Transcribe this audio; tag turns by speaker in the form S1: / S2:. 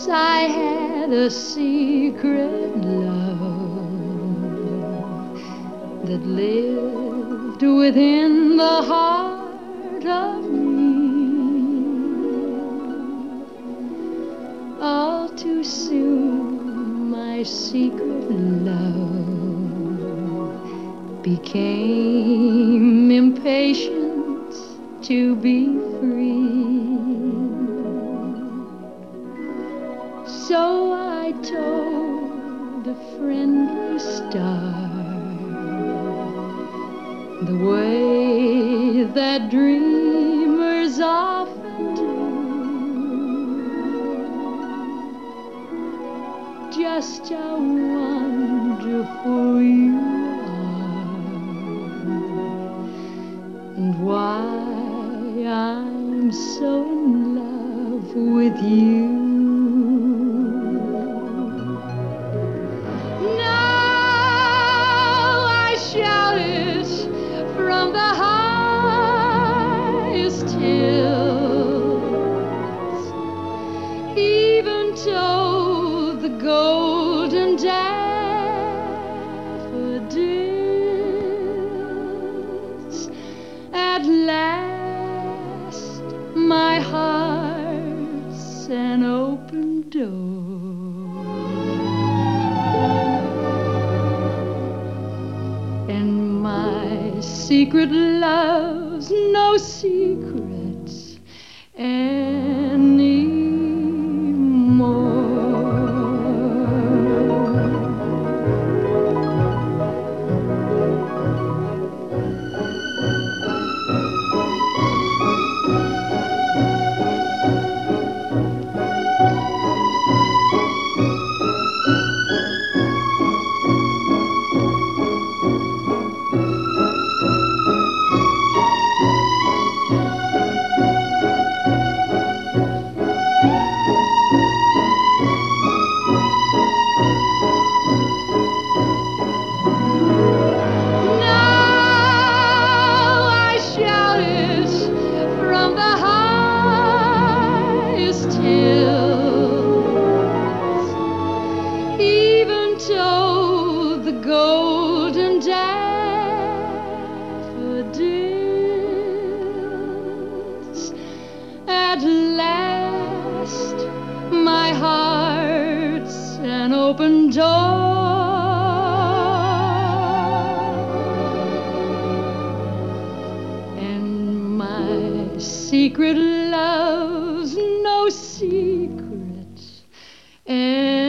S1: I had a secret love that lived within the heart of me. All too soon my secret love became impatient to be free. So I told a friendly star the way that dreamers often do. Just how wonderful you are, and why I'm so in love with you. From the highest hills, even told the golden daffodils. At last, my heart's an open door, and my secret love's no secrets anymore. Told the golden daffodils. At last, my heart's an open door, and my secret love's no secret.